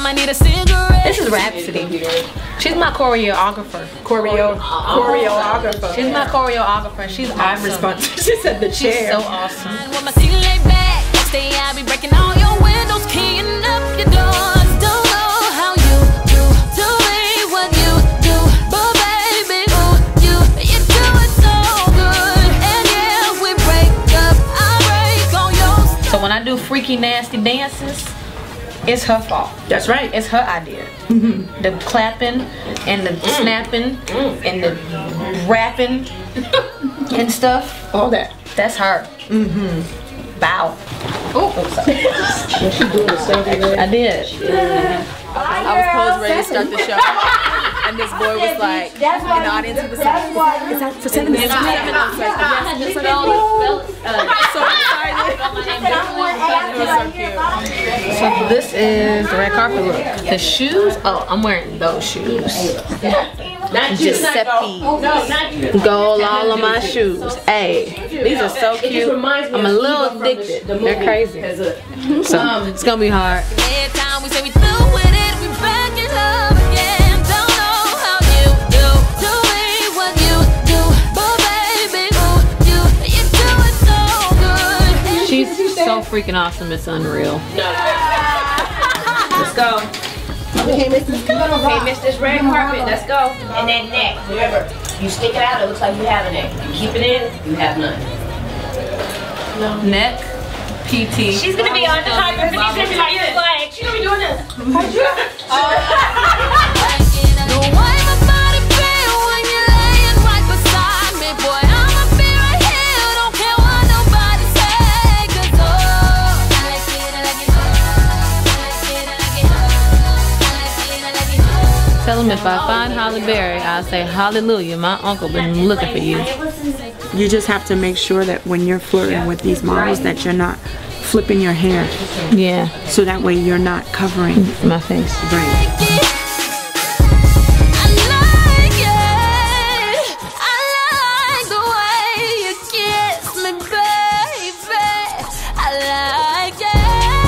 might need a cigarette. This is Rhapsody. She's my choreographer. Choreographer. She's my choreographer. She's awesome. She said the She's chair. so awesome. With my seat laid back, next day I'll be breaking all your windows, keying up your doors. Don't know how you do to me what you do, but baby, ooh, you do it so good. And yeah, we break up, I break all yours. So when I do freaky nasty dances, it's her fault. That's right. It's her idea. The clapping and the snapping and the rapping and stuff. All that. That's her. Bow. Oh, sorry. I did. I was posed ready to start the show, and this boy was like, in the audience, he was like, is that for 7 minutes? I was like, yes, so excited. It was so cute. So this is the red carpet look. The shoes, oh, I'm wearing those shoes. Giuseppe gold all on my shoes. Hey, these are so cute. I'm a little addicted. They're crazy. So it's gonna be hard. Every time we say we through with it, we back in love again. Don't know how you do to me what you do, but baby, ooh, you do it so good. She's so freaking awesome. It's unreal. Let's go. Okay, miss this red carpet. Let's go. And then neck. Remember, you stick it out, it looks like you have a neck. You keep it in, you have none. Neck, PT. She's gonna be on the top of the like, she's gonna be doing this. The way my body feel when you're laying right beside me, boy, I'ma be right here. Don't care what nobody say, 'cause oh, I like it, I like it, I like it. Tell him if I find Holly Berry, I'll say hallelujah. My uncle been looking for you. You just have to make sure that when you're flirting with these models that you're not flipping your hair. Yeah, So that way you're not covering. my face. Right. I like it. I like the way you kiss me, baby. I like it.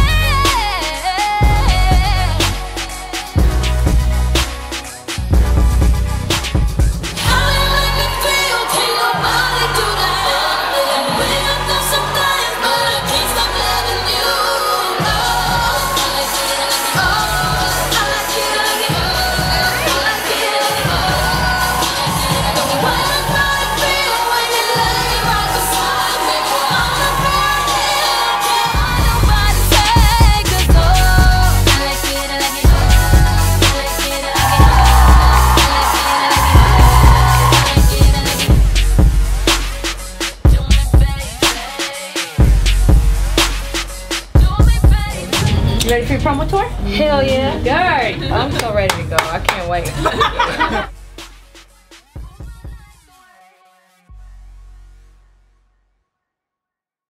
How you make me feel? Can't nobody do that. We have done some things, but I can't stop loving you. Oh, I like it, I like it. Oh, I like it, I like it. I like it, I like it. The way my body feel when you lay right beside me, boy, I'ma be right here. Can't let nobody say, 'cause oh, I like it, I like it. I like it, I like it. I like it, I like it. I like it, I like it. Do me, baby. Do me, baby. You ready for your promo tour? Hell yeah. Good. I'm so ready to go. I can't wait.